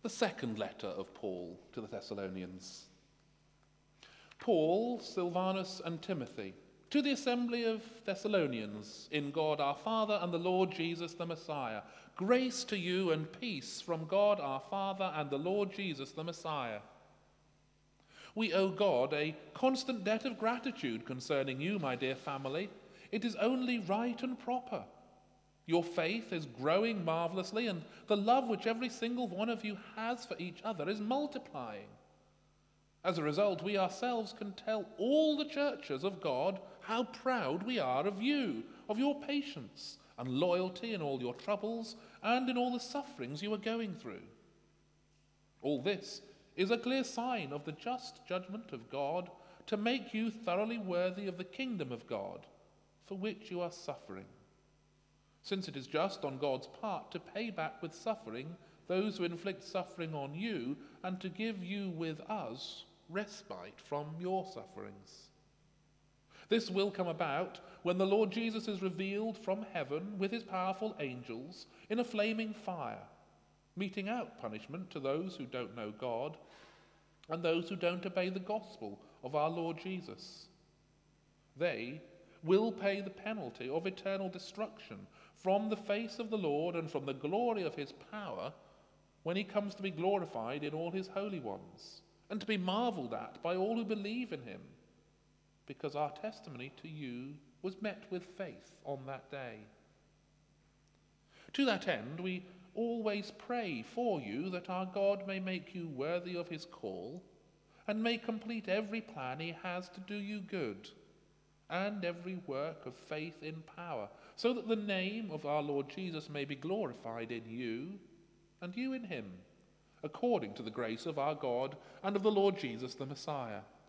The second letter of Paul to the Thessalonians. Paul, Silvanus, and Timothy, to the assembly of Thessalonians, in God our Father and the Lord Jesus the Messiah, grace to you and peace from God our Father and the Lord Jesus the Messiah. We owe God a constant debt of gratitude concerning you, my dear family. It is only right and proper. Your faith is growing marvelously, and the love which every single one of you has for each other is multiplying. As a result, we ourselves can tell all the churches of God how proud we are of you, of your patience and loyalty in all your troubles and in all the sufferings you are going through. All this is a clear sign of the just judgment of God to make you thoroughly worthy of the kingdom of God, for which you are suffering. Since it is just on God's part to pay back with suffering those who inflict suffering on you, and to give you with us respite from your sufferings. This will come about when the Lord Jesus is revealed from heaven with his powerful angels in a flaming fire, meting out punishment to those who don't know God and those who don't obey the gospel of our Lord Jesus. They will pay the penalty of eternal destruction from the face of the Lord and from the glory of his power when he comes to be glorified in all his holy ones and to be marveled at by all who believe in him, because our testimony to you was met with faith on that day. To that end, we always pray for you that our God may make you worthy of his call and may complete every plan he has to do you good and every work of faith in power, so that the name of our Lord Jesus may be glorified in you and you in him, according to the grace of our God and of the Lord Jesus the Messiah.